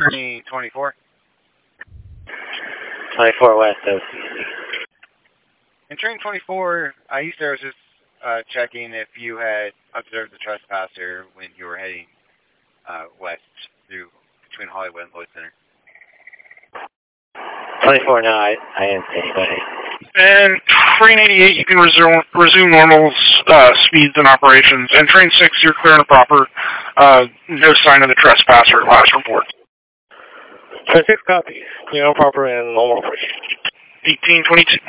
Train 24. 24 West OCC. In Train 24, I was just checking if you had observed the trespasser when you were heading west through between Hollywood and Lloyd Center. 24, no, I didn't see anybody. And Train 88, you can resume normal speeds and operations. And Train 6, you're clear and proper. No sign of the trespasser, last report. Train 6 copy. Clear and proper and normal operation. 1822.